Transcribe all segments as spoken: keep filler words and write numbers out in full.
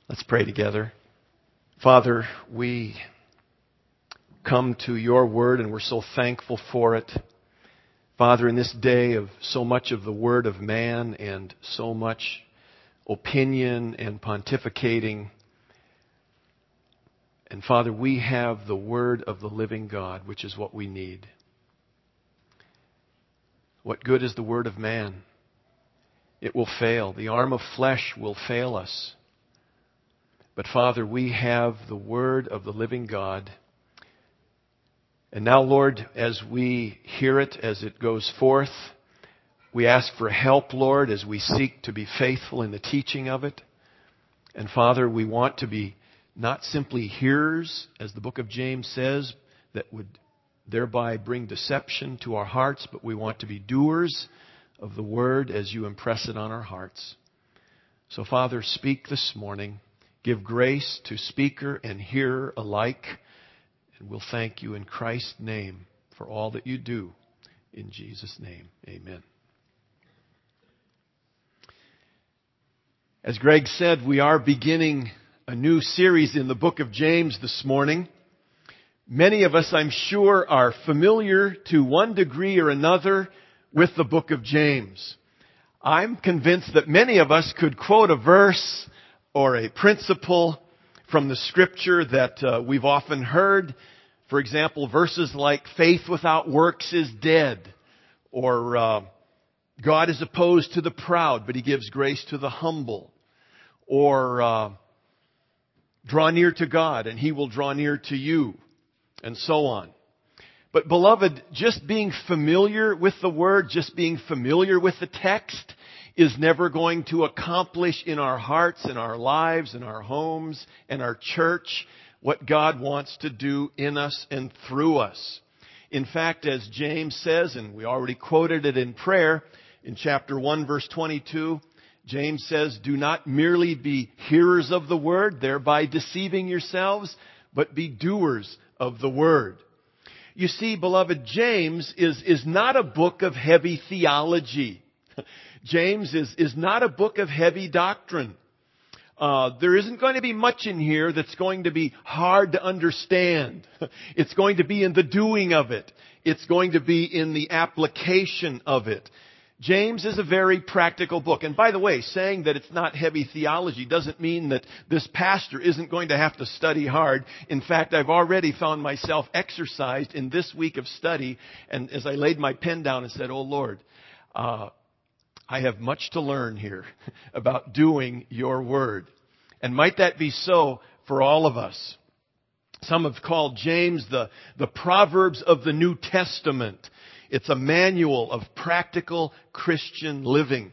Let's pray together. Father, we come to your word and we're so thankful for it. Father, in this day of so much of the word of man and so much opinion and pontificating, and Father, we have the word of the living God, which is what we need. What good is the word of man? It will fail. The arm of flesh will fail us. But Father, we have the word of the living God. And now, Lord, as we hear it, as it goes forth, we ask for help, Lord, as we seek to be faithful in the teaching of it. And Father, we want to be not simply hearers, as the book of James says, that would thereby bring deception to our hearts, but we want to be doers of the word as you impress it on our hearts. So, Father, speak this morning. Give grace to speaker and hearer alike. And we'll thank you in Christ's name for all that you do. In Jesus' name, amen. As Greg said, we are beginning a new series in the book of James this morning. Many of us, I'm sure, are familiar to one degree or another with the book of James. I'm convinced that many of us could quote a verse or a principle from the Scripture that uh, we've often heard. For example, verses like faith without works is dead, or uh, God is opposed to the proud, but He gives grace to the humble, or uh, draw near to God and He will draw near to you, and so on. But beloved, just being familiar with the Word, just being familiar with the text is never going to accomplish in our hearts, in our lives, in our homes, and our church what God wants to do in us and through us. In fact, as James says, and we already quoted it in prayer, in chapter one, verse twenty-two, James says, do not merely be hearers of the word, thereby deceiving yourselves, but be doers of the word. You see, beloved, James is, is not a book of heavy theology. James is, is not a book of heavy doctrine. Uh, there isn't going to be much in here that's going to be hard to understand. It's going to be in the doing of it. It's going to be in the application of it. James is a very practical book. And by the way, saying that it's not heavy theology doesn't mean that this pastor isn't going to have to study hard. In fact, I've already found myself exercised in this week of study. And as I laid my pen down and said, oh Lord, uh, I have much to learn here about doing your word. And might that be so for all of us? Some have called James the, the Proverbs of the New Testament. It's a manual of practical Christian living.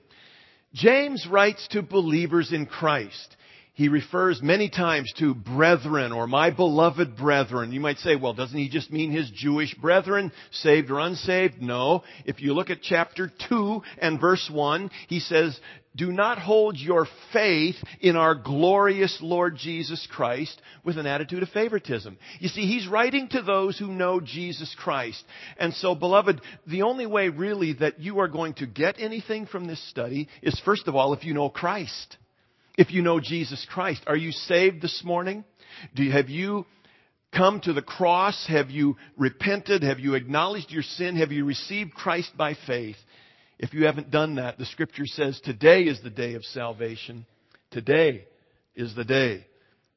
James writes to believers in Christ. He refers many times to brethren or my beloved brethren. You might say, well, doesn't he just mean his Jewish brethren, saved or unsaved? No. If you look at chapter two and verse one, he says, do not hold your faith in our glorious Lord Jesus Christ with an attitude of favoritism. You see, he's writing to those who know Jesus Christ. And so, beloved, the only way really that you are going to get anything from this study is, first of all, if you know Christ. If you know Jesus Christ. Are you saved this morning? Do you, have you come to the cross? Have you repented? Have you acknowledged your sin? Have you received Christ by faith? If you haven't done that, the Scripture says today is the day of salvation. Today is the day.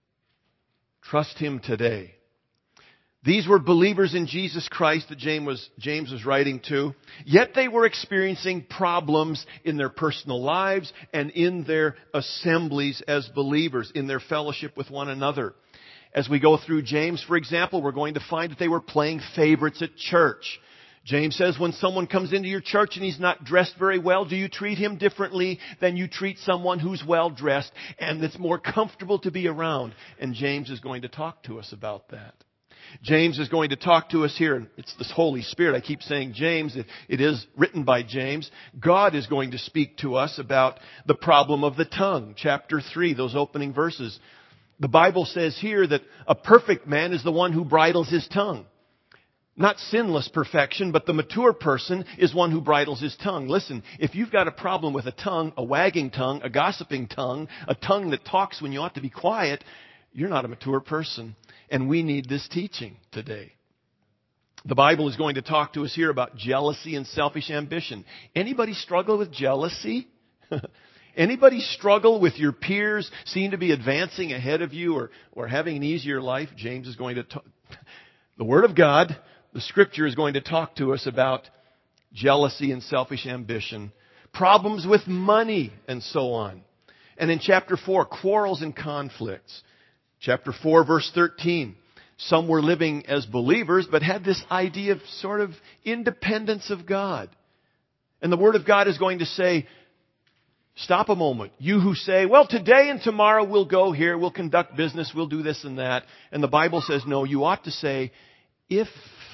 Trust Him today. These were believers in Jesus Christ that James was, James was writing to. Yet they were experiencing problems in their personal lives and in their assemblies as believers, in their fellowship with one another. As we go through James, for example, we're going to find that they were playing favorites at church. James says when someone comes into your church and he's not dressed very well, do you treat him differently than you treat someone who's well dressed and that's more comfortable to be around? And James is going to talk to us about that. James is going to talk to us here, and it's this Holy Spirit. I keep saying James. It, it is written by James. God is going to speak to us about the problem of the tongue. Chapter three, those opening verses. The Bible says here that a perfect man is the one who bridles his tongue. Not sinless perfection, but the mature person is one who bridles his tongue. Listen, if you've got a problem with a tongue, a wagging tongue, a gossiping tongue, a tongue that talks when you ought to be quiet, you're not a mature person. And we need this teaching today. The Bible is going to talk to us here about jealousy and selfish ambition. Anybody struggle with jealousy? Anybody struggle with your peers seem to be advancing ahead of you or, or having an easier life? James is going to talk. The Word of God, the Scripture is going to talk to us about jealousy and selfish ambition, problems with money, and so on. And in chapter four, quarrels and conflicts. Chapter four, verse thirteen. Some were living as believers, but had this idea of sort of independence of God. And the Word of God is going to say, stop a moment. You who say, well, today and tomorrow we'll go here, we'll conduct business, we'll do this and that. And the Bible says, no, you ought to say, if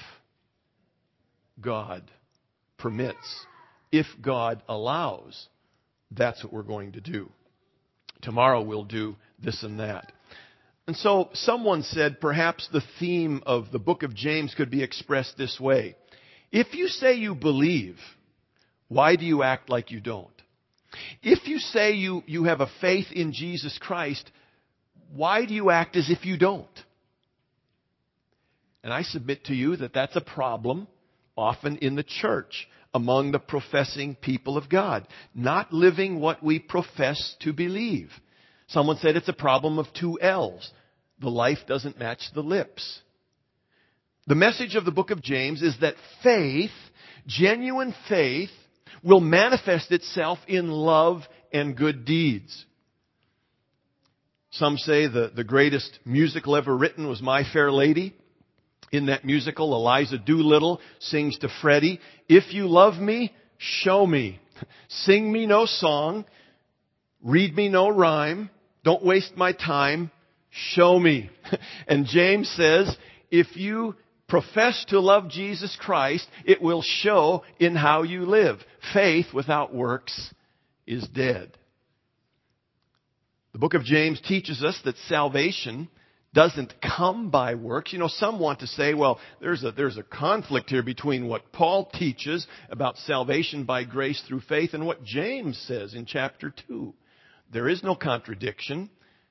God permits, if God allows, that's what we're going to do. Tomorrow we'll do this and that. And so someone said perhaps the theme of the book of James could be expressed this way. If you say you believe, why do you act like you don't? If you say you, you have a faith in Jesus Christ, why do you act as if you don't? And I submit to you that that's a problem often in the church among the professing people of God. Not living what we profess to believe. Someone said it's a problem of two L's. The life doesn't match the lips. The message of the book of James is that faith, genuine faith, will manifest itself in love and good deeds. Some say the, the greatest musical ever written was My Fair Lady. In that musical, Eliza Doolittle sings to Freddie, if you love me, show me. Sing me no song. Read me no rhyme. Don't waste my time. Show me. And James says, if you profess to love Jesus Christ, it will show in how you live. Faith without works is dead. The book of James teaches us that salvation doesn't come by works. You know, some want to say, well, there's a, there's a conflict here between what Paul teaches about salvation by grace through faith and what James says in chapter two. There is no contradiction.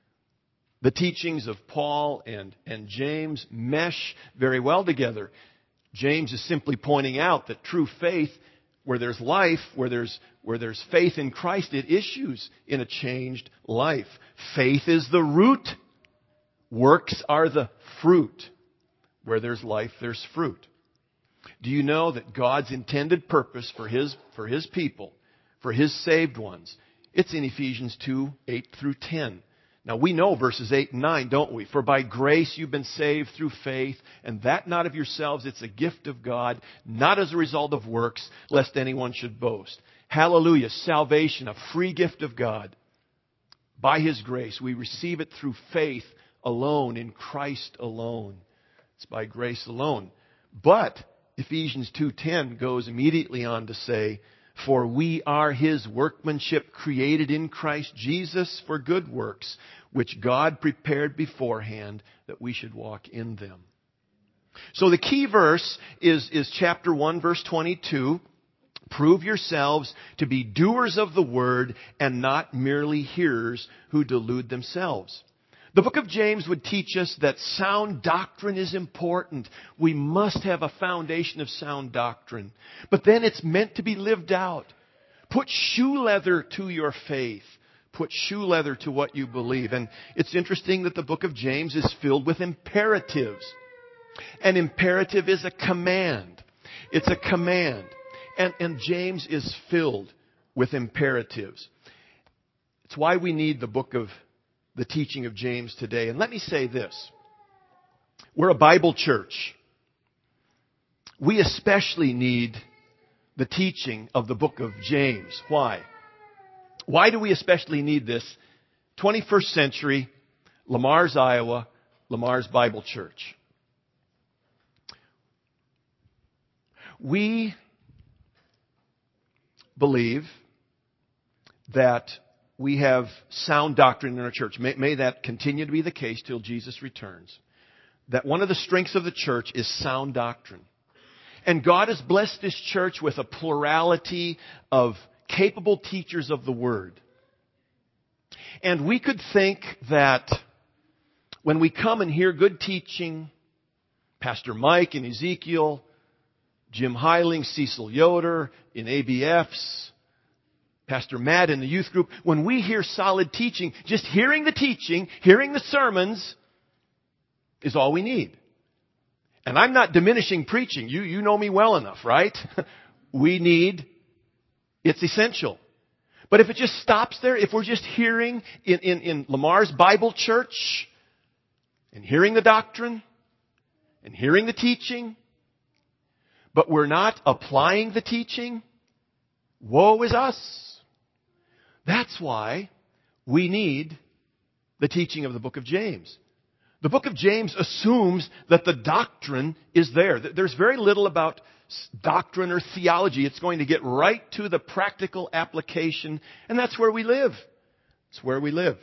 The teachings of Paul and, and James mesh very well together. James is simply pointing out that true faith, where there's life, where there's, where there's faith in Christ, it issues in a changed life. Faith is the root. Works are the fruit. Where there's life, there's fruit. Do you know that God's intended purpose for His, for His people, for His saved ones, it's in Ephesians two, eight through ten. Now we know verses eight and nine, don't we? For by grace you've been saved through faith, and that not of yourselves, it's a gift of God, not as a result of works, lest anyone should boast. Hallelujah, salvation, a free gift of God. By His grace, we receive it through faith alone, in Christ alone. It's by grace alone. But Ephesians two ten goes immediately on to say, for we are His workmanship, created in Christ Jesus for good works, which God prepared beforehand that we should walk in them. So the key verse is, is chapter one, verse twenty-two. Prove yourselves to be doers of the word and not merely hearers who delude themselves. The book of James would teach us that sound doctrine is important. We must have a foundation of sound doctrine. But then it's meant to be lived out. Put shoe leather to your faith. Put shoe leather to what you believe. And it's interesting that the book of James is filled with imperatives. An imperative is a command. It's a command. And, and James is filled with imperatives. It's why we need the book of the teaching of James today. And let me say this. We're a Bible church. We especially need the teaching of the book of James. Why? Why do we especially need this? twenty-first century, Lamar's, Iowa, Lamar's Bible Church. We believe that we have sound doctrine in our church. May, may that continue to be the case till Jesus returns. That one of the strengths of the church is sound doctrine. And God has blessed this church with a plurality of capable teachers of the Word. And we could think that when we come and hear good teaching, Pastor Mike and Ezekiel, Jim Heiling, Cecil Yoder in A B Fs, Pastor Matt in the youth group, when we hear solid teaching, just hearing the teaching, hearing the sermons is all we need. And I'm not diminishing preaching. You, you know me well enough, right? We need, it's essential. But if it just stops there, if we're just hearing in, in, in Lamar's Bible Church and hearing the doctrine and hearing the teaching, but we're not applying the teaching, woe is us. That's why we need the teaching of the book of James. The book of James assumes that the doctrine is there. There's very little about doctrine or theology. It's going to get right to the practical application, and that's where we live. It's where we live.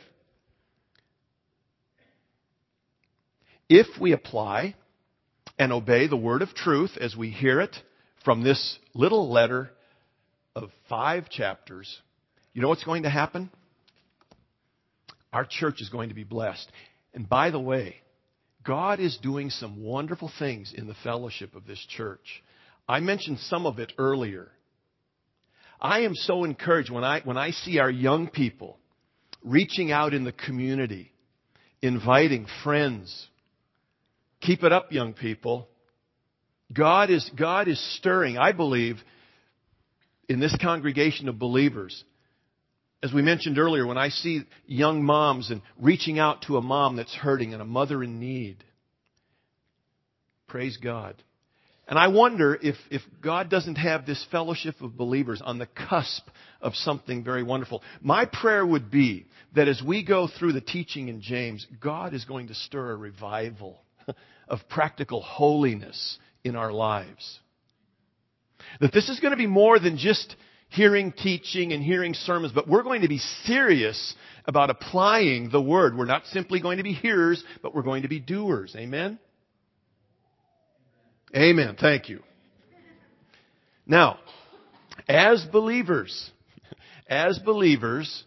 If we apply and obey the word of truth as we hear it from this little letter of five chapters, you know what's going to happen? Our church is going to be blessed. And by the way, God is doing some wonderful things in the fellowship of this church. I mentioned some of it earlier. I am so encouraged when I, when I see our young people reaching out in the community, inviting friends. Keep it up, young people. God is, God is stirring, I believe, in this congregation of believers. As we mentioned earlier, when I see young moms and reaching out to a mom that's hurting and a mother in need, praise God. And I wonder if, if God doesn't have this fellowship of believers on the cusp of something very wonderful. My prayer would be that as we go through the teaching in James, God is going to stir a revival of practical holiness in our lives. That this is going to be more than just hearing teaching and hearing sermons, but we're going to be serious about applying the word. We're not simply going to be hearers, but we're going to be doers. Amen? Amen. Thank you. Now, as believers, as believers,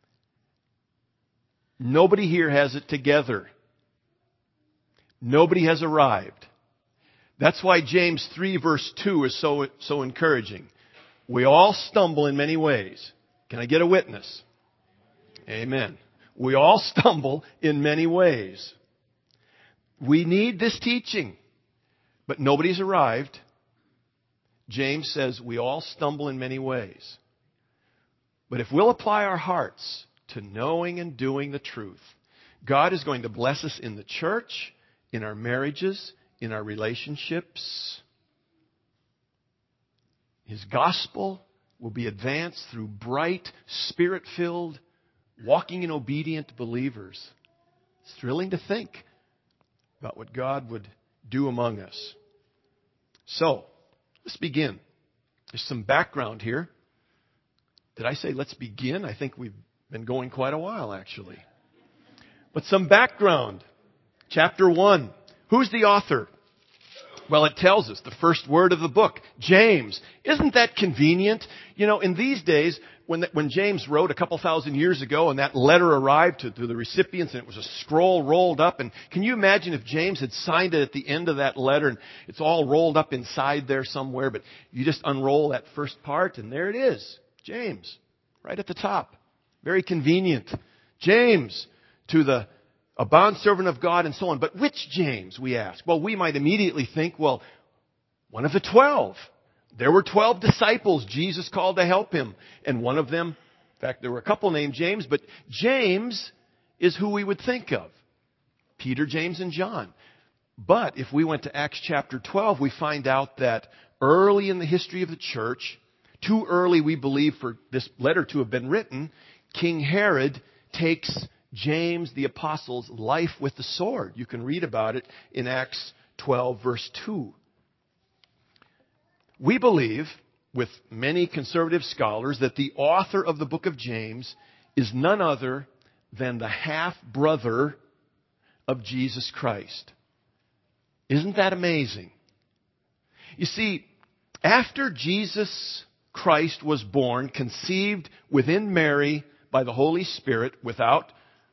nobody here has it together. Nobody has arrived. That's why James three verse two is so, so encouraging. We all stumble in many ways. Can I get a witness? Amen. We all stumble in many ways. We need this teaching, but nobody's arrived. James says we all stumble in many ways. But if we'll apply our hearts to knowing and doing the truth, God is going to bless us in the church, in our marriages, in our relationships. His gospel will be advanced through bright, spirit-filled, walking in obedient believers. It's thrilling to think about what God would do among us. So, let's begin. There's some background here. Did I say let's begin? I think we've been going quite a while, actually. But some background. Chapter one. Who's the author? Well, it tells us the first word of the book, James. Isn't that convenient? You know, in these days, when the, when James wrote a couple thousand years ago and that letter arrived to, to the recipients and it was a scroll rolled up, and can you imagine if James had signed it at the end of that letter and it's all rolled up inside there somewhere, but you just unroll that first part and there it is. James, right at the top. Very convenient. James, to the a bondservant of God and so on. But which James, we ask? Well, we might immediately think, well, one of the twelve. There were twelve disciples Jesus called to help him. And one of them, in fact, there were a couple named James, but James is who we would think of. Peter, James, and John. But if we went to Acts chapter twelve, we find out that early in the history of the church, too early, we believe, for this letter to have been written, King Herod takes James the apostle's life with the sword. You can read about it in Acts twelve verse two. We believe, with many conservative scholars, that the author of the book of James is none other than the half-brother of Jesus Christ. Isn't that amazing? You see, after Jesus Christ was born, conceived within Mary by the Holy Spirit, without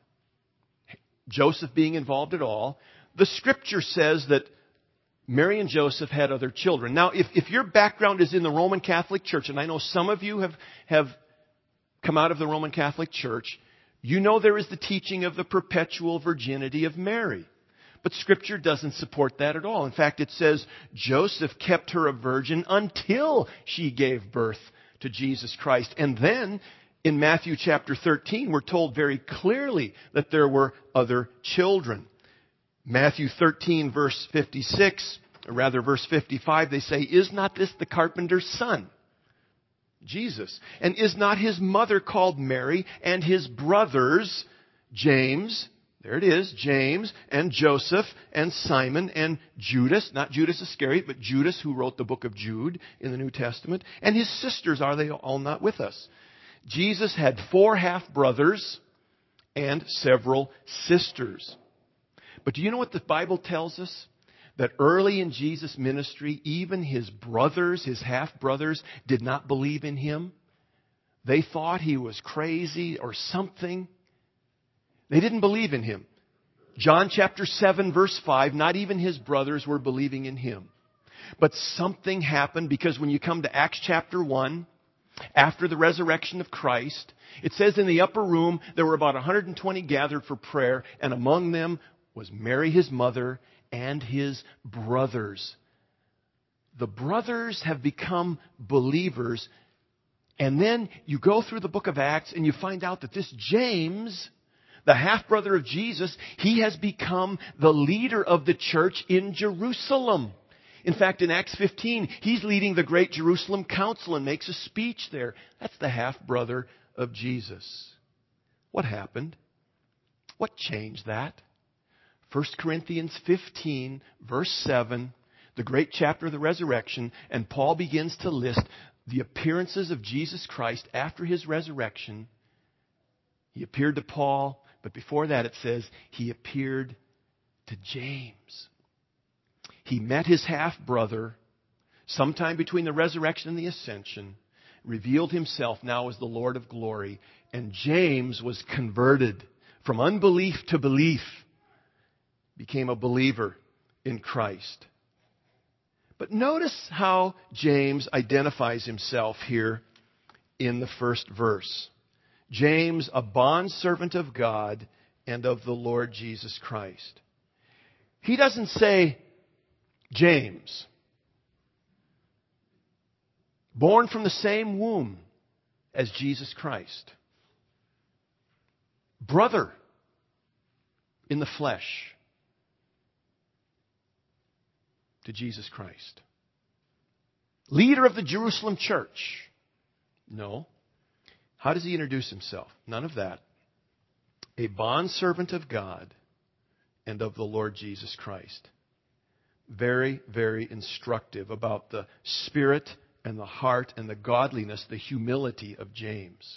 Joseph being involved at all, the Scripture says that Mary and Joseph had other children. Now, if, if your background is in the Roman Catholic Church, and I know some of you have, have come out of the Roman Catholic Church, you know there is the teaching of the perpetual virginity of Mary. But Scripture doesn't support that at all. In fact, it says Joseph kept her a virgin until she gave birth to Jesus Christ. And then, in Matthew chapter thirteen, we're told very clearly that there were other children. Matthew thirteen, verse fifty-six, or rather verse fifty-five, they say, "Is not this the carpenter's son?" Jesus. "And is not his mother called Mary, and his brothers, James," there it is, James, and Joseph, and Simon, and Judas, not Judas Iscariot, but Judas who wrote the book of Jude in the New Testament, and his sisters, are they all not with us? Jesus had four half-brothers and several sisters. But do you know what the Bible tells us? That early in Jesus' ministry, even his brothers, his half-brothers, did not believe in him. They thought he was crazy or something. They didn't believe in him. John chapter seven, verse five, not even his brothers were believing in him. But something happened, because when you come to Acts chapter one, after the resurrection of Christ, it says in the upper room there were about one hundred twenty gathered for prayer, and among them was Mary, his mother, and his brothers. The brothers have become believers. And then you go through the book of Acts and you find out that this James, the half-brother of Jesus, he has become the leader of the church in Jerusalem. In fact, in Acts fifteen, he's leading the great Jerusalem council and makes a speech there. That's the half-brother of Jesus. What happened? What changed that? First Corinthians fifteen, verse seven, the great chapter of the resurrection, and Paul begins to list the appearances of Jesus Christ after his resurrection. He appeared to Paul, but before that it says he appeared to James. He met his half-brother sometime between the resurrection and the ascension, revealed himself now as the Lord of glory, and James was converted from unbelief to belief, became a believer in Christ. But notice how James identifies himself here in the first verse. James, a bondservant of God and of the Lord Jesus Christ. He doesn't say James, born from the same womb as Jesus Christ, brother in the flesh to Jesus Christ, leader of the Jerusalem church. No. How does he introduce himself? None of that. A bondservant of God and of the Lord Jesus Christ. Very, very instructive about the spirit and the heart and the godliness, the humility of James.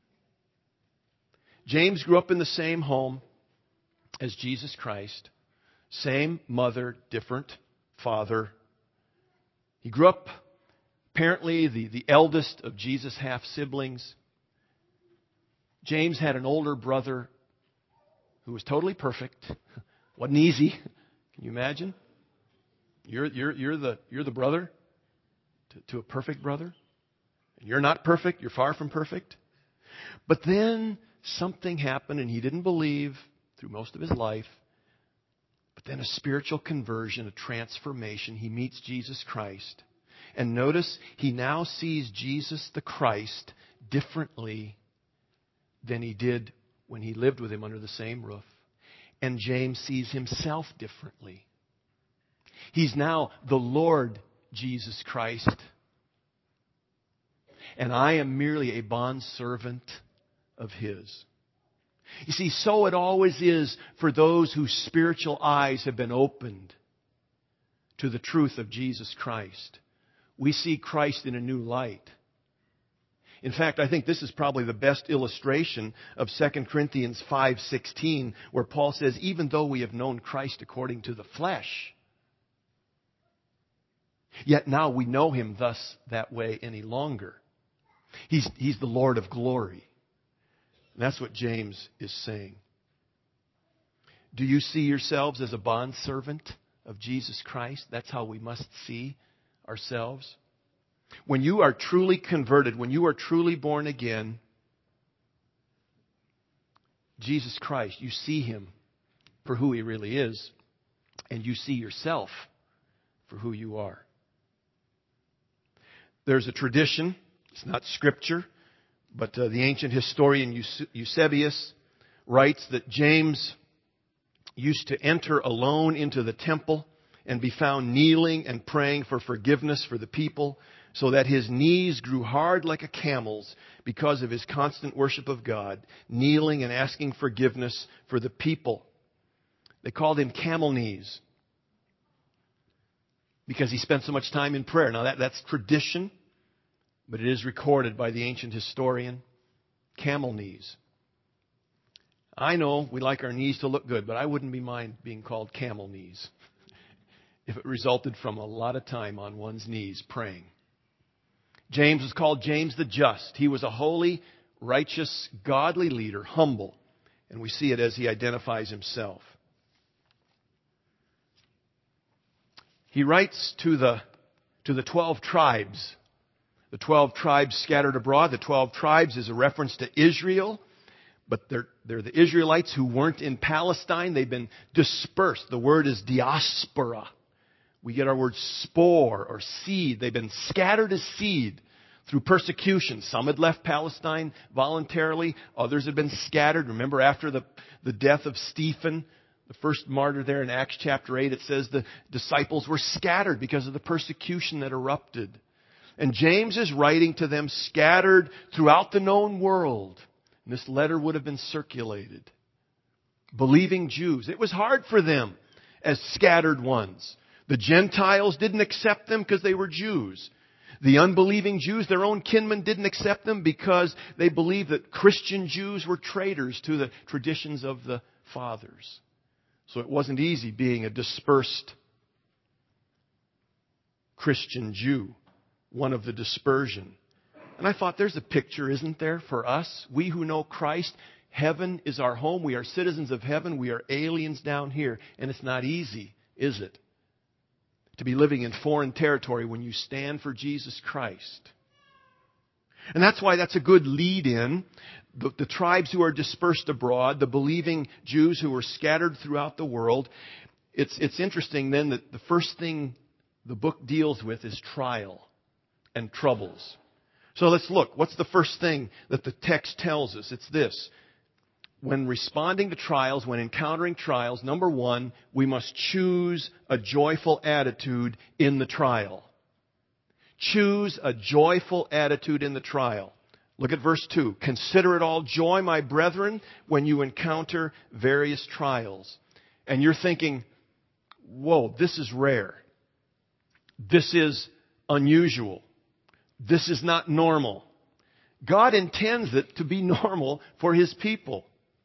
James grew up in the same home as Jesus Christ. Same mother, different father. He grew up apparently the, the eldest of Jesus' half-siblings. James had an older brother who was totally perfect. Wasn't easy. Can you imagine? You're, you're, you're, the, you're the brother to, to a perfect brother. And you're not perfect. You're far from perfect. But then something happened and he didn't believe through most of his life. But then a spiritual conversion, a transformation. He meets Jesus Christ. And notice he now sees Jesus the Christ differently than he did when he lived with him under the same roof. And James sees himself differently. He's now the Lord Jesus Christ. And I am merely a bondservant of his. You see, so it always is for those whose spiritual eyes have been opened to the truth of Jesus Christ. We see Christ in a new light. In fact, I think this is probably the best illustration of Second Corinthians five sixteen, where Paul says, even though we have known Christ according to the flesh, Yet now we know him thus that way any longer. He's, he's the Lord of glory. And that's what James is saying. Do you see yourselves as a bondservant of Jesus Christ? That's how we must see ourselves. When you are truly converted, when you are truly born again, Jesus Christ, you see him for who he really is, and you see yourself for who you are. There's a tradition, it's not scripture, but uh, the ancient historian Euse- Eusebius writes that James used to enter alone into the temple and be found kneeling and praying for forgiveness for the people, so that his knees grew hard like a camel's because of his constant worship of God, kneeling and asking forgiveness for the people. They called him camel knees because he spent so much time in prayer. Now that, that's tradition, but it is recorded by the ancient historian. Camel knees. I know we like our knees to look good, but I wouldn't be mind being called camel knees if it resulted from a lot of time on one's knees praying. James was called James the Just. He was a holy, righteous, godly leader, humble. And we see it as he identifies himself. He writes to the, to the twelve tribes. The twelve tribes scattered abroad. The twelve tribes is a reference to Israel. But they're, they're the Israelites who weren't in Palestine. They've been dispersed. The word is diaspora. We get our word spore or seed. They've been scattered as seed through persecution. Some had left Palestine voluntarily. Others had been scattered. Remember, after the, the death of Stephen, the first martyr there in Acts chapter eight, it says the disciples were scattered because of the persecution that erupted. And James is writing to them scattered throughout the known world. And this letter would have been circulated. Believing Jews. It was hard for them as scattered ones. The Gentiles didn't accept them because they were Jews. The unbelieving Jews, their own kinmen, didn't accept them because they believed that Christian Jews were traitors to the traditions of the fathers. So it wasn't easy being a dispersed Christian Jew, one of the dispersion. And I thought, there's a picture, isn't there, for us? We who know Christ, heaven is our home. We are citizens of heaven. We are aliens down here. And it's not easy, is it? To be living in foreign territory when you stand for Jesus Christ. And that's why that's a good lead-in. The, the tribes who are dispersed abroad, the believing Jews who were scattered throughout the world. It's, it's interesting then that the first thing the book deals with is trial and troubles. So let's look. What's the first thing that the text tells us? It's this. When responding to trials, when encountering trials, number one, we must choose a joyful attitude in the trial. Choose a joyful attitude in the trial. Look at verse two. Consider it all joy, my brethren, when you encounter various trials. And you're thinking, whoa, this is rare. This is unusual. This is not normal. God intends it to be normal for His people.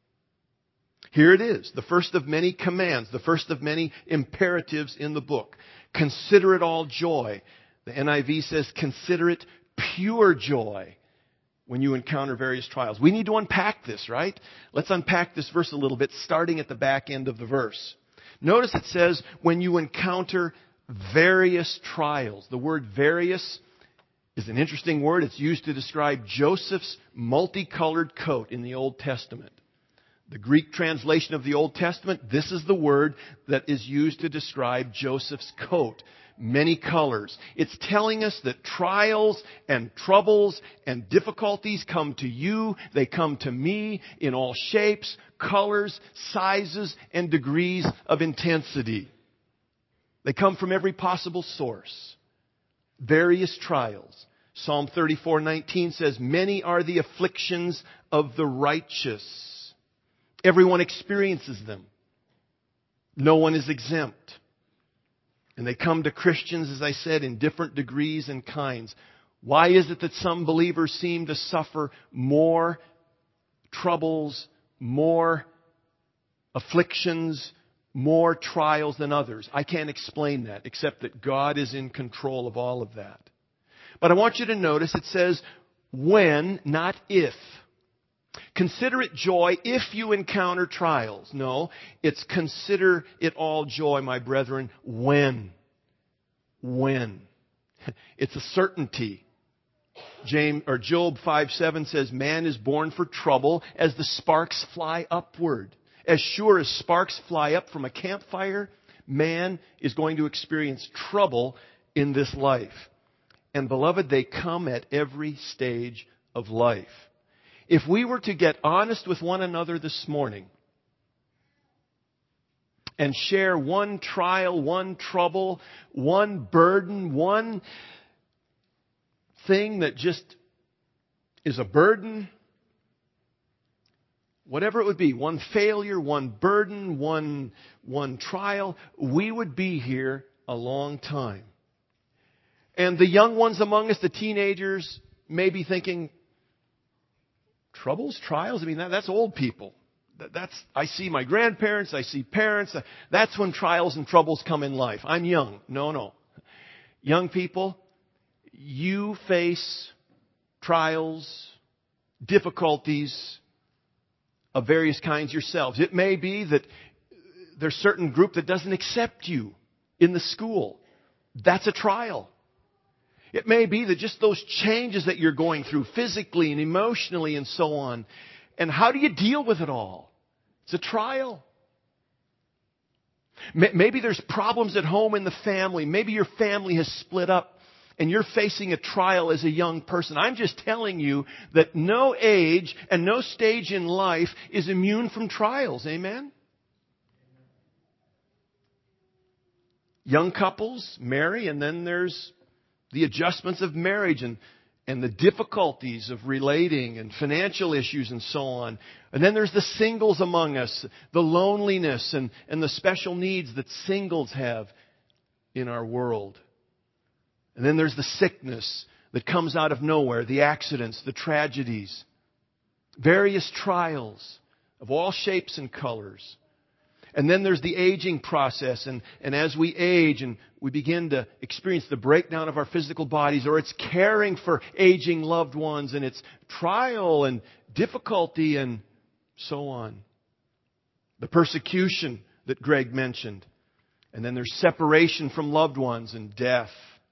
Here it is, the first of many commands, the first of many imperatives in the book. Consider it all joy. The N I V says, consider it pure joy when you encounter various trials. We need to unpack this, right? Let's unpack this verse a little bit, starting at the back end of the verse. Notice it says, when you encounter various trials. The word various is an interesting word. It's used to describe Joseph's multicolored coat in the Old Testament. The Greek translation of the Old Testament, this is the word that is used to describe Joseph's coat. Many colors. It's telling us that trials and troubles and difficulties come to you. They come to me in all shapes, colors, sizes, and degrees of intensity. They come from every possible source. Various trials. Psalm thirty-four nineteen says, many are the afflictions of the righteous. Everyone experiences them. No one is exempt. And they come to Christians, as I said, in different degrees and kinds. Why is it that some believers seem to suffer more troubles, more afflictions, more trials than others. I can't explain that, except that God is in control of all of that. But I want you to notice it says when, not if. Consider it joy if you encounter trials. No, it's consider it all joy, my brethren, when. When. It's a certainty. James or Job five seven says, man is born for trouble as the sparks fly upward. As sure as sparks fly up from a campfire, man is going to experience trouble in this life. And beloved, they come at every stage of life. If we were to get honest with one another this morning and share one trial, one trouble, one burden, one thing that just is a burden, whatever it would be, one failure, one burden, one, one trial, we would be here a long time. And the young ones among us, the teenagers, may be thinking, troubles, trials? I mean, that, that's old people. That, that's I see my grandparents, I see parents. That's when trials and troubles come in life. I'm young. No, no. Young people, you face trials, difficulties of various kinds yourselves. It may be that there's a certain group that doesn't accept you in the school. That's a trial. It may be that just those changes that you're going through physically and emotionally and so on. And how do you deal with it all? It's a trial. Maybe there's problems at home in the family. Maybe your family has split up and you're facing a trial as a young person. I'm just telling you that no age and no stage in life is immune from trials. Amen? Young couples marry, and then there's the adjustments of marriage and, and the difficulties of relating and financial issues and so on. And then there's the singles among us, the loneliness and, and the special needs that singles have in our world. And then there's the sickness that comes out of nowhere, the accidents, the tragedies, various trials of all shapes and colors. And then there's the aging process. And, and as we age and we begin to experience the breakdown of our physical bodies, or it's caring for aging loved ones, and it's trial and difficulty and so on. The persecution that Greg mentioned. And then there's separation from loved ones and death.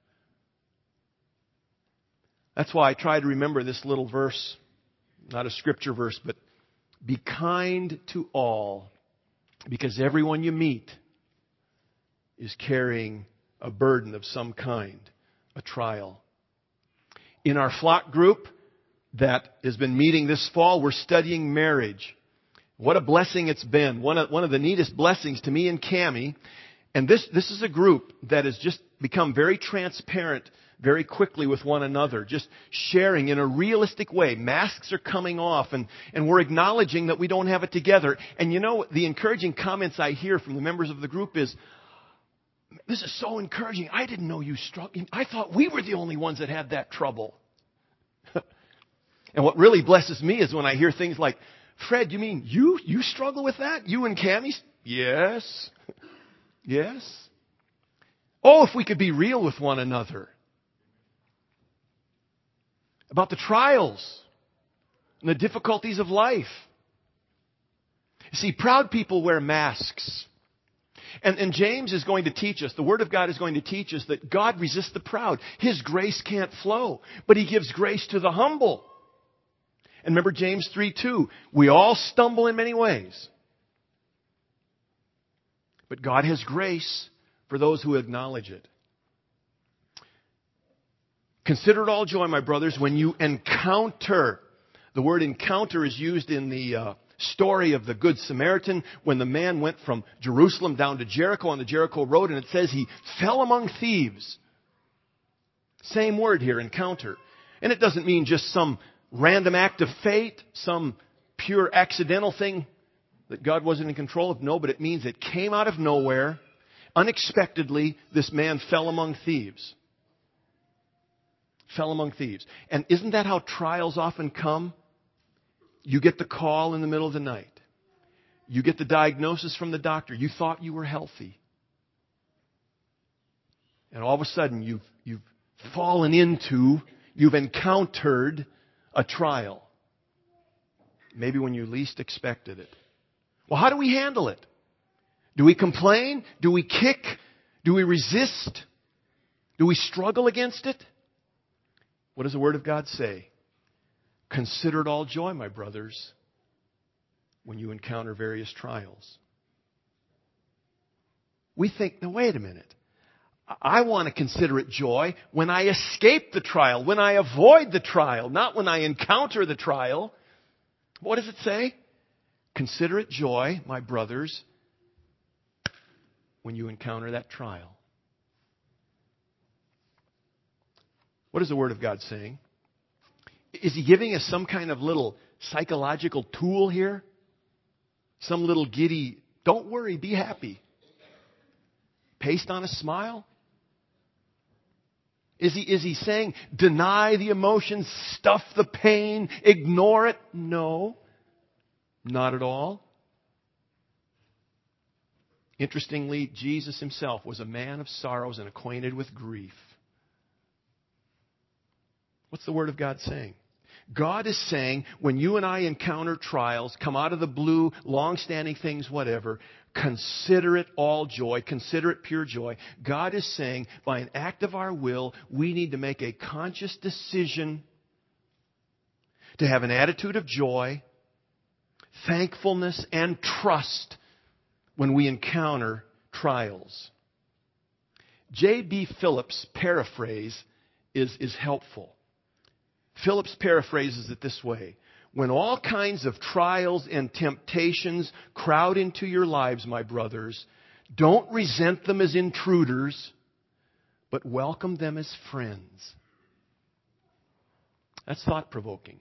That's why I try to remember this little verse, not a scripture verse, but be kind to all, because everyone you meet is carrying a burden of some kind, a trial. In our flock group that has been meeting this fall, we're studying marriage. What a blessing it's been. One of, one of the neatest blessings to me and Cammie. And this, this is a group that has just become very transparent very quickly with one another, just sharing in a realistic way. Masks are coming off, and, and we're acknowledging that we don't have it together. And you know, the encouraging comments I hear from the members of the group is, this is so encouraging. I didn't know you struggled. I thought we were the only ones that had that trouble. And what really blesses me is when I hear things like, Fred, you mean you, you struggle with that? You and Cammie? Yes. Yes. Oh, if we could be real with one another. About the trials and the difficulties of life. You see, proud people wear masks. And, and James is going to teach us, the Word of God is going to teach us that God resists the proud. His grace can't flow, but He gives grace to the humble. And remember James three two, we all stumble in many ways. But God has grace for those who acknowledge it. Consider it all joy, my brothers, when you encounter. The word encounter is used in the uh, story of the Good Samaritan when the man went from Jerusalem down to Jericho on the Jericho Road, and it says he fell among thieves. Same word here, encounter. And it doesn't mean just some random act of fate, some pure accidental thing that God wasn't in control of. No, but it means it came out of nowhere. Unexpectedly, this man fell among thieves. Fell among thieves. And isn't that how trials often come? You get the call in the middle of the night. You get the diagnosis from the doctor. You thought you were healthy. And all of a sudden, you've, you've fallen into, you've encountered a trial. Maybe when you least expected it. Well, how do we handle it? Do we complain? Do we kick? Do we resist? Do we struggle against it? What does the Word of God say? Consider it all joy, my brothers, when you encounter various trials. We think, now wait a minute. I want to consider it joy when I escape the trial, when I avoid the trial, not when I encounter the trial. What does it say? Consider it joy, my brothers, when you encounter that trial. What is the Word of God saying? Is He giving us some kind of little psychological tool here? Some little giddy, don't worry, be happy. Paste on a smile? Is he, is he saying, deny the emotions, stuff the pain, ignore it? No, not at all. Interestingly, Jesus Himself was a man of sorrows and acquainted with grief. What's the Word of God saying? God is saying, when you and I encounter trials, come out of the blue, long-standing things, whatever, consider it all joy. Consider it pure joy. God is saying, by an act of our will, we need to make a conscious decision to have an attitude of joy, thankfulness, and trust when we encounter trials. J B Phillips' paraphrase is, is helpful. Phillips paraphrases it this way. When all kinds of trials and temptations crowd into your lives, my brothers, don't resent them as intruders, but welcome them as friends. That's thought-provoking.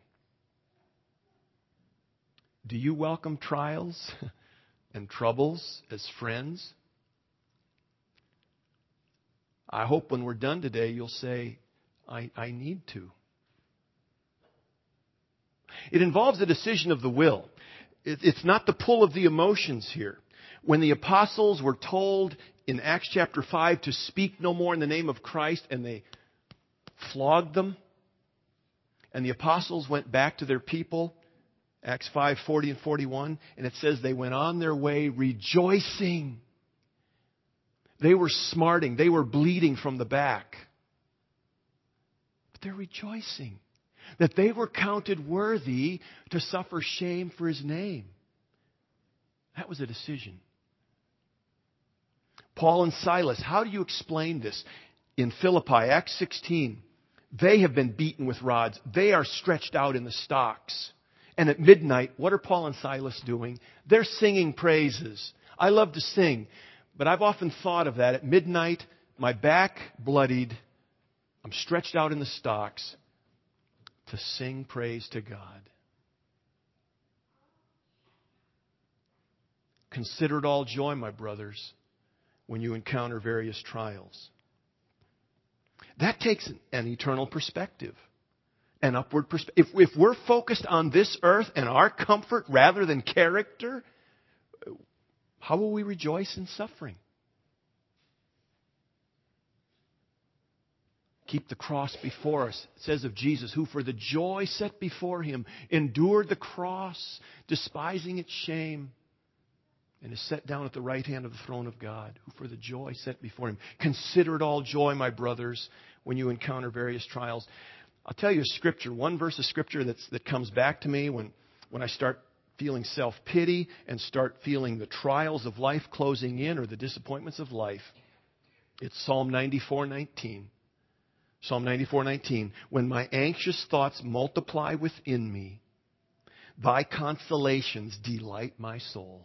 Do you welcome trials and troubles as friends? I hope when we're done today, you'll say, I, I need to. It involves a decision of the will. It's not the pull of the emotions here. When the apostles were told in Acts chapter five to speak no more in the name of Christ, and they flogged them, and the apostles went back to their people, Acts five, forty and forty-one, and it says they went on their way rejoicing. They were smarting. They were bleeding from the back. But they're rejoicing that they were counted worthy to suffer shame for His name. That was a decision. Paul and Silas, how do you explain this? In Philippi, Acts sixteen, they have been beaten with rods. They are stretched out in the stocks. And at midnight, what are Paul and Silas doing? They're singing praises. I love to sing, but I've often thought of that. At midnight, my back bloodied, I'm stretched out in the stocks, to sing praise to God. Consider it all joy, my brothers, when you encounter various trials. That takes an eternal perspective, an upward perspective. If, if we're focused on this earth and our comfort rather than character, how will we rejoice in suffering? Keep the cross before us. It says of Jesus, who for the joy set before Him endured the cross, despising its shame, and is set down at the right hand of the throne of God, who for the joy set before Him. Consider it all joy, my brothers, when you encounter various trials. I'll tell you a scripture, one verse of scripture that's, that comes back to me when, when I start feeling self-pity and start feeling the trials of life closing in or the disappointments of life. It's Psalm ninety-four nineteen. Psalm ninety-four nineteen. When my anxious thoughts multiply within me, Thy consolations delight my soul.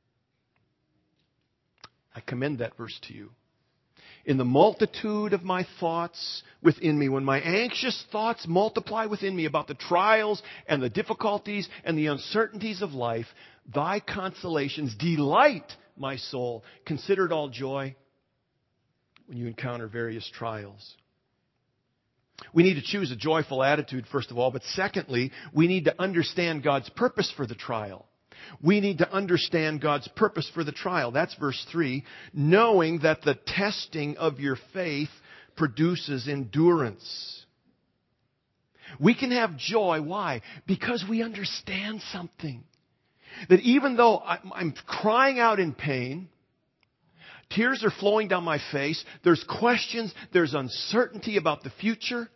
I commend that verse to you. In the multitude of my thoughts within me, when my anxious thoughts multiply within me about the trials and the difficulties and the uncertainties of life, Thy consolations delight my soul. Consider it all joy when you encounter various trials. We need to choose a joyful attitude, first of all. But secondly, we need to understand God's purpose for the trial. We need to understand God's purpose for the trial. That's verse three. Knowing that the testing of your faith produces endurance. We can have joy. Why? Because we understand something. That even though I'm crying out in pain, tears are flowing down my face, there's questions, there's uncertainty about the future,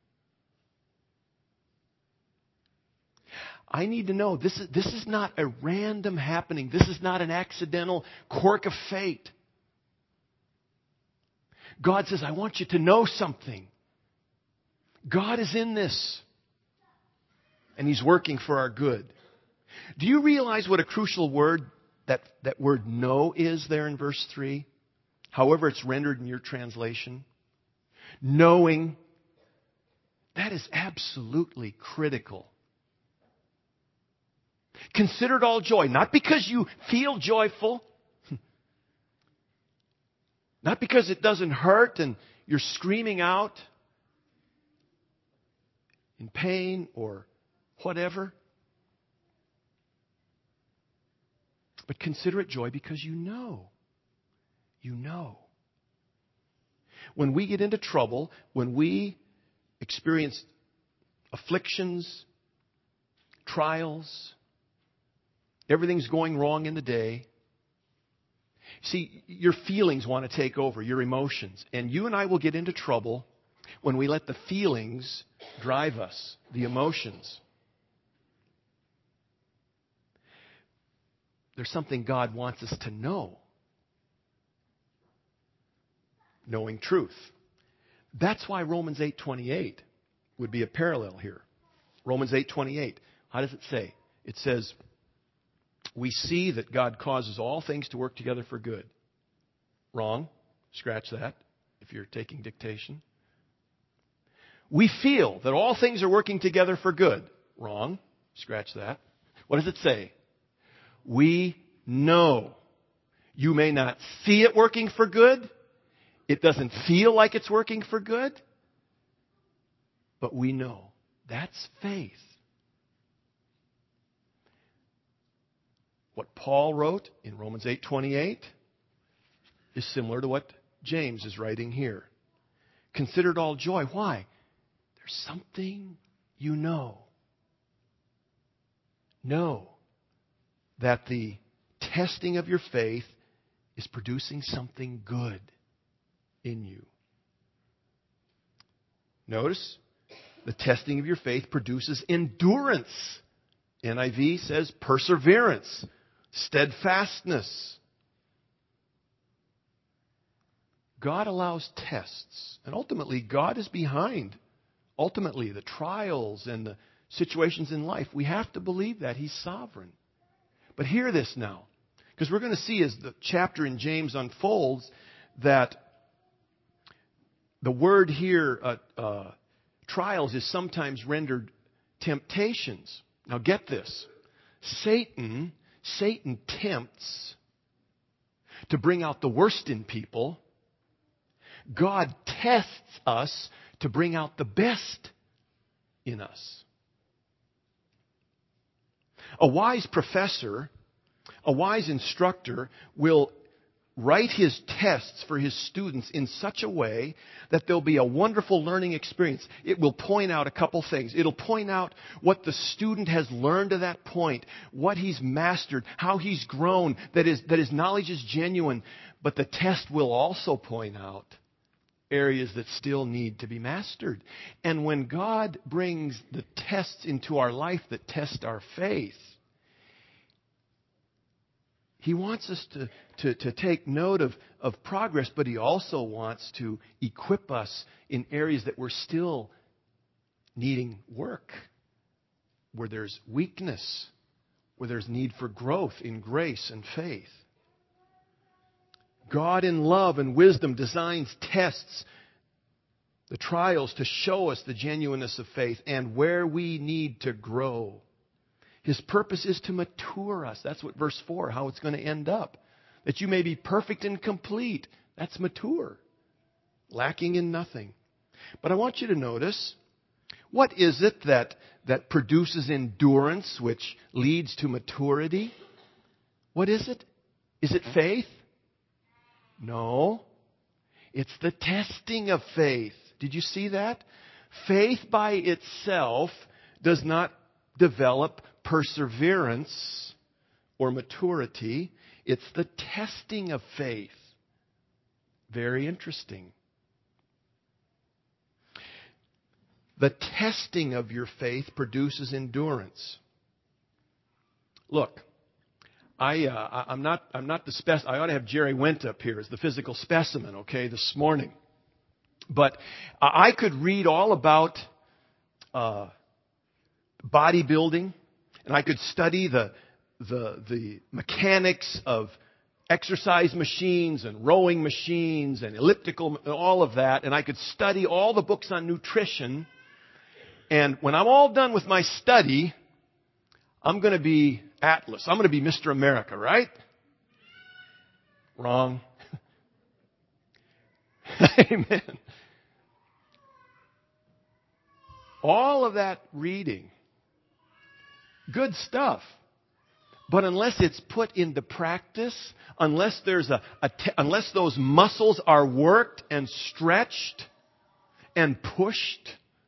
I need to know this is, this is not a random happening. This is not an accidental quirk of fate. God says, I want you to know something. God is in this. And He's working for our good. Do you realize what a crucial word that, that word know is there in verse three? However it's rendered in your translation. Knowing. That is absolutely critical. Consider it all joy, not because you feel joyful, not because it doesn't hurt and you're screaming out in pain or whatever, but consider it joy because you know, you know. When we get into trouble, when we experience afflictions, trials, everything's going wrong in the day. See, your feelings want to take over, your emotions. And you and I will get into trouble when we let the feelings drive us, the emotions. There's something God wants us to know. Knowing truth. That's why Romans eight twenty-eight would be a parallel here. Romans eight twenty-eight. How does it say? It says, we see that God causes all things to work together for good. Wrong. Scratch that if you're taking dictation. We feel that all things are working together for good. Wrong. Scratch that. What does it say? We know. You may not see it working for good. It doesn't feel like it's working for good. But we know. That's faith. What Paul wrote in Romans eight twenty-eight is similar to what James is writing here. Consider it all joy. Why? There's something you know. Know that the testing of your faith is producing something good in you. Notice, the testing of your faith produces endurance. N I V says perseverance. Steadfastness. God allows tests. And ultimately, God is behind, ultimately, the trials and the situations in life. We have to believe that. He's sovereign. But hear this now. Because we're going to see as the chapter in James unfolds that the word here, uh, uh, trials, is sometimes rendered temptations. Now get this. Satan... Satan tempts to bring out the worst in people. God tests us to bring out the best in us. A wise professor, a wise instructor will write his tests for his students in such a way that there'll be a wonderful learning experience. It will point out a couple things. It'll point out what the student has learned to that point, what he's mastered, how he's grown, that his, that his knowledge is genuine. But the test will also point out areas that still need to be mastered. And when God brings the tests into our life that test our faith, He wants us to, to, to take note of, of progress, but He also wants to equip us in areas that we're still needing work, where there's weakness, where there's need for growth in grace and faith. God in love and wisdom designs tests, the trials, to show us the genuineness of faith and where we need to grow. His purpose is to mature us. That's what verse four, how it's going to end up. That you may be perfect and complete. That's mature. Lacking in nothing. But I want you to notice, What is it that, that produces endurance, which leads to maturity? What is it? Is it faith? No. It's the testing of faith. Did you see that? Faith by itself does not develop perseverance or maturity. It's the testing of faith. Very interesting. The testing of your faith produces endurance. Look, I, uh, I'm not, I'm not the spec. I ought to have Jerry Went up here as the physical specimen, okay, this morning. But I could read all about uh, bodybuilding, and I could study the the the mechanics of exercise machines and rowing machines and elliptical, all of that, and I could study all the books on nutrition. And when I'm all done with my study, I'm going to be Atlas. I'm going to be Mister America, right? Wrong. Amen. All of that reading, good stuff. But unless it's put into practice, unless there's a, a te- unless those muscles are worked and stretched and pushed,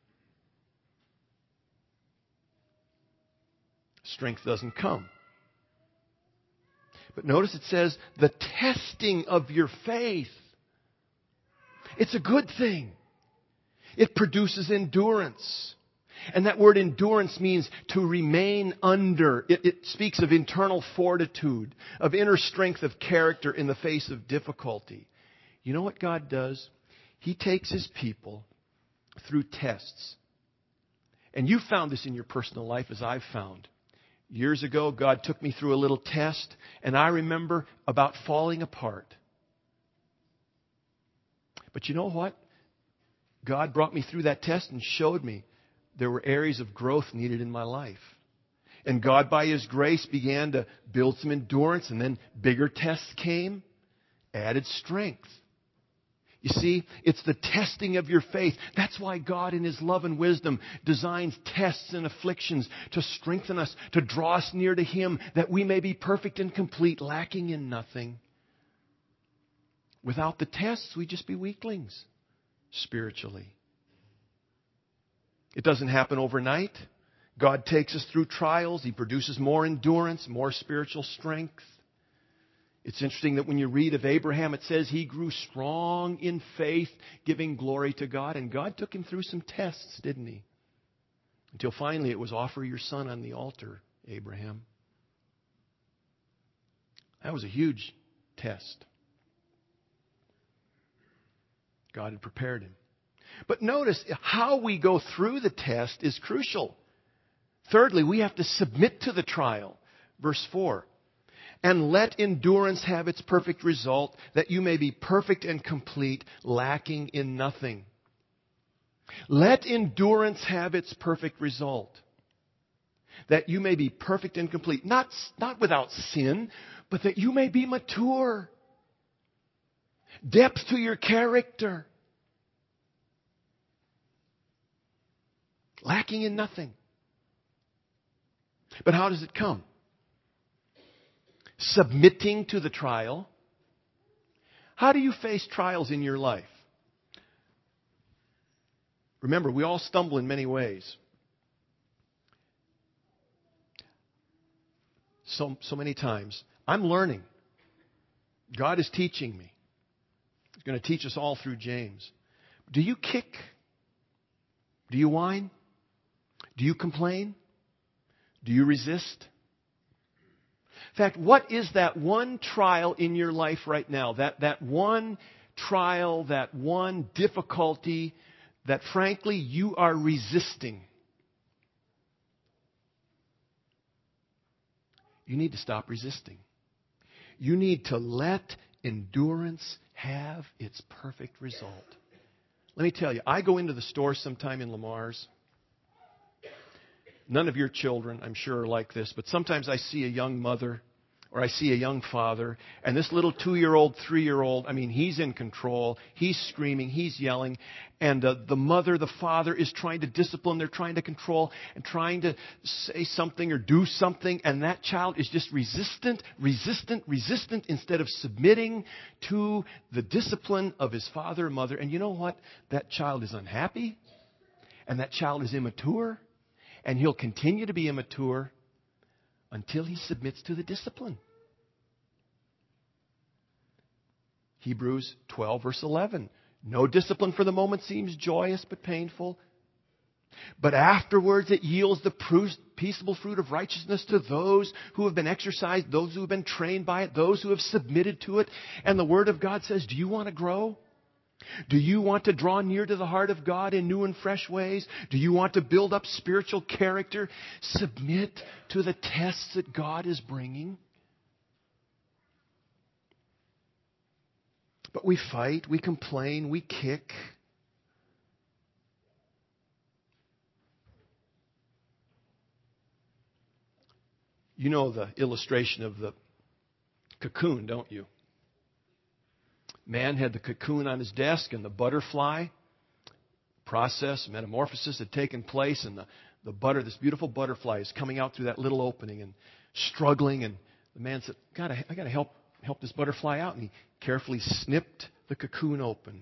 strength doesn't come. But notice it says the testing of your faith. It's a good thing. It produces endurance. And that word endurance means to remain under. It, it speaks of internal fortitude, of inner strength of character in the face of difficulty. You know what God does? He takes His people through tests. And you found this in your personal life as I've found. Years ago, God took me through a little test, and I remember about falling apart. But you know what? God brought me through that test and showed me there were areas of growth needed in my life. And God, by His grace, began to build some endurance, and then bigger tests came, added strength. You see, it's the testing of your faith. That's why God, in His love and wisdom, designs tests and afflictions to strengthen us, to draw us near to Him, that we may be perfect and complete, lacking in nothing. Without the tests, we'd just be weaklings spiritually. It doesn't happen overnight. God takes us through trials. He produces more endurance, more spiritual strength. It's interesting that when you read of Abraham, it says he grew strong in faith, giving glory to God. And God took him through some tests, didn't He? Until finally it was offer your son on the altar, Abraham. That was a huge test. God had prepared him. But notice how we go through the test is crucial. Thirdly, we have to submit to the trial. Verse four. And let endurance have its perfect result, that you may be perfect and complete, lacking in nothing. Let endurance have its perfect result, that you may be perfect and complete. Not, not without sin, but that you may be mature. Depth to your character. Lacking in nothing. But how does it come? Submitting to the trial. How do you face trials in your life? Remember, we all stumble in many ways. So, so many times. I'm learning. God is teaching me. He's going to teach us all through James. Do you kick? Do you whine? Do you complain? Do you resist? In fact, what is that one trial in your life right now? That, that one trial, that one difficulty that frankly you are resisting? You need to stop resisting. You need to let endurance have its perfect result. Let me tell you, I go into the store sometime in Lamar's. None of your children, I'm sure, are like this, but sometimes I see a young mother Or I see a young father, and this little two-year-old, three-year-old, I mean, he's in control. He's screaming. He's yelling. And uh, the mother, the father is trying to discipline. They're trying to control and trying to say something or do something. And that child is just resistant, resistant, resistant instead of submitting to the discipline of his father and mother. And you know what? That child is unhappy. And that child is immature. And he'll continue to be immature until he submits to the discipline. Hebrews twelve, verse eleven. No discipline for the moment seems joyous but painful. But afterwards it yields the peaceable fruit of righteousness to those who have been exercised, those who have been trained by it, those who have submitted to it. And the Word of God says, do you want to grow? Do you want to draw near to the heart of God in new and fresh ways? Do you want to build up spiritual character? Submit to the tests that God is bringing. But we fight, we complain, we kick. You know the illustration of the cocoon, don't you? Man had the cocoon on his desk, and the butterfly process, metamorphosis had taken place, and the, the butter, this beautiful butterfly is coming out through that little opening and struggling. And the man said, God, I, I got to help help this butterfly out. And he carefully snipped the cocoon open.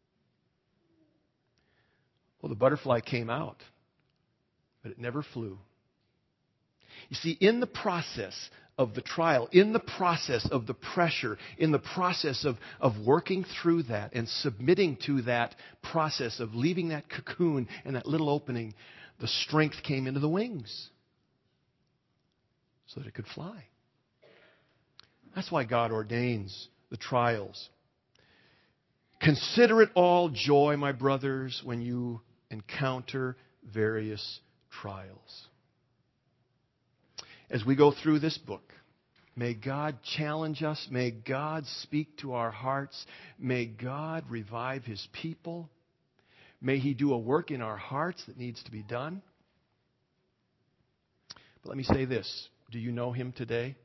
Well, the butterfly came out, but it never flew. You see, in the process of the trial, in the process of the pressure, in the process of, of working through that and submitting to that process of leaving that cocoon and that little opening, the strength came into the wings so that it could fly. That's why God ordains the trials. Consider it all joy, my brothers, when you encounter various trials. As we go through this book, may God challenge us. May God speak to our hearts. May God revive His people. May He do a work in our hearts that needs to be done. But let me say this. Do you know Him today?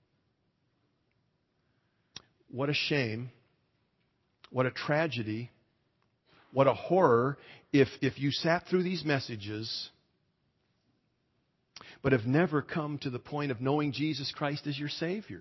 What a shame. What a tragedy. What a horror if, if you sat through these messages but have never come to the point of knowing Jesus Christ as your Savior.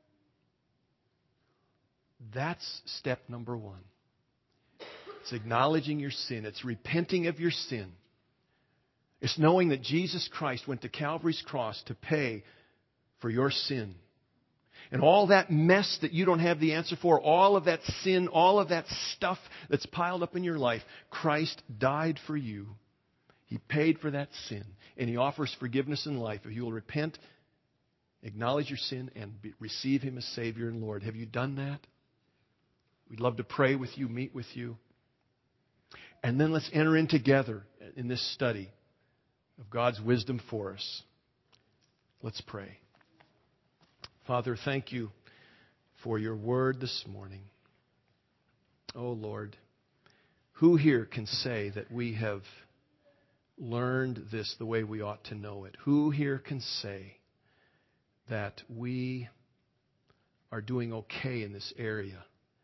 That's step number one. It's acknowledging your sin. It's repenting of your sin. It's knowing that Jesus Christ went to Calvary's cross to pay for your sin. And all that mess that you don't have the answer for, all of that sin, all of that stuff that's piled up in your life, Christ died for you. He paid for that sin. And He offers forgiveness in life if you will repent, acknowledge your sin, and be, receive Him as Savior and Lord. Have you done that? We'd love to pray with you, meet with you. And then let's enter in together in this study of God's wisdom for us. Let's pray. Father, thank you for your word this morning. Oh, Lord, who here can say that we have learned this the way we ought to know it? Who here can say that we are doing okay in this area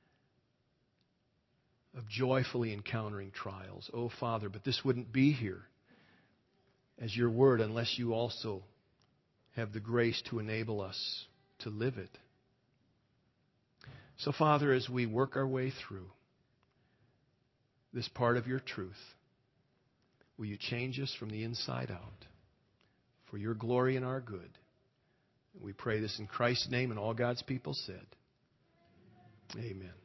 of joyfully encountering trials? Oh, Father, but this wouldn't be here as your word unless you also have the grace to enable us to live it. So, Father, as we work our way through this part of your truth, will you change us from the inside out for your glory and our good? We pray this in Christ's name, and all God's people said, amen.